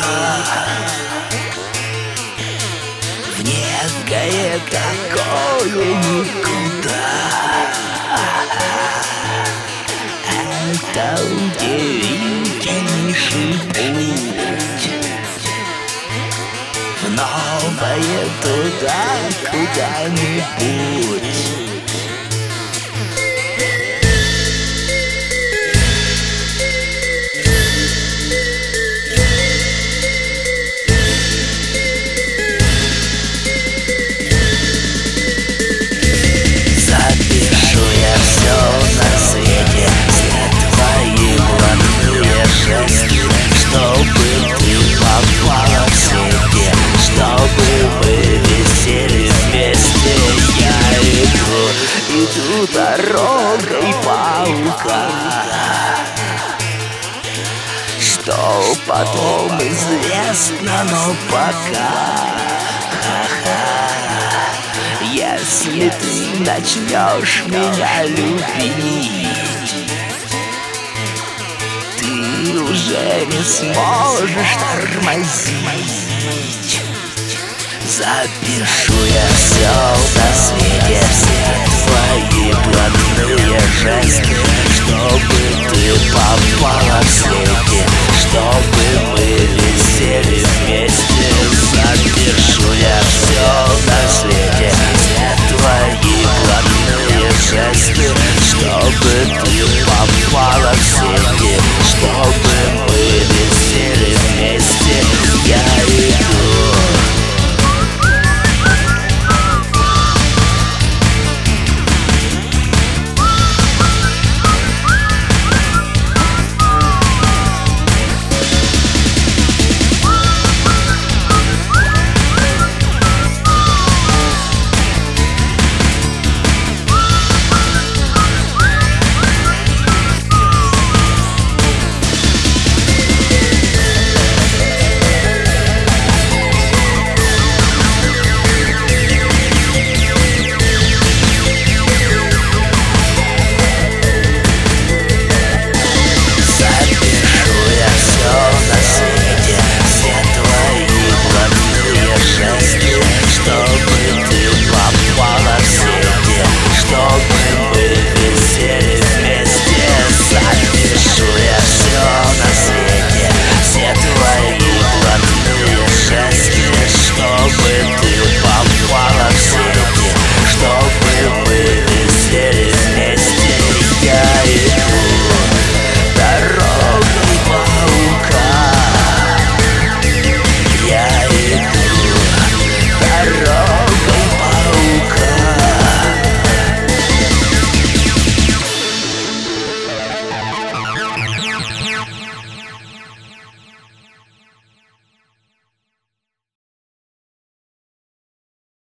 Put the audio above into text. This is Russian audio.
В некое такое никуда. Это удивительнейший путь в новое туда куда-нибудь. Запишу я все на свете, все твои блатные жесты, чтобы ты попала в сети, чтобы мы висели вместе. Я иду дорогой паука, что потом известно, но пока. Если ты начнешь меня любить, ты уже не сможешь тормозить. Запишу я все на свете, все твои блатные жесты, чтобы ты попала в сеть.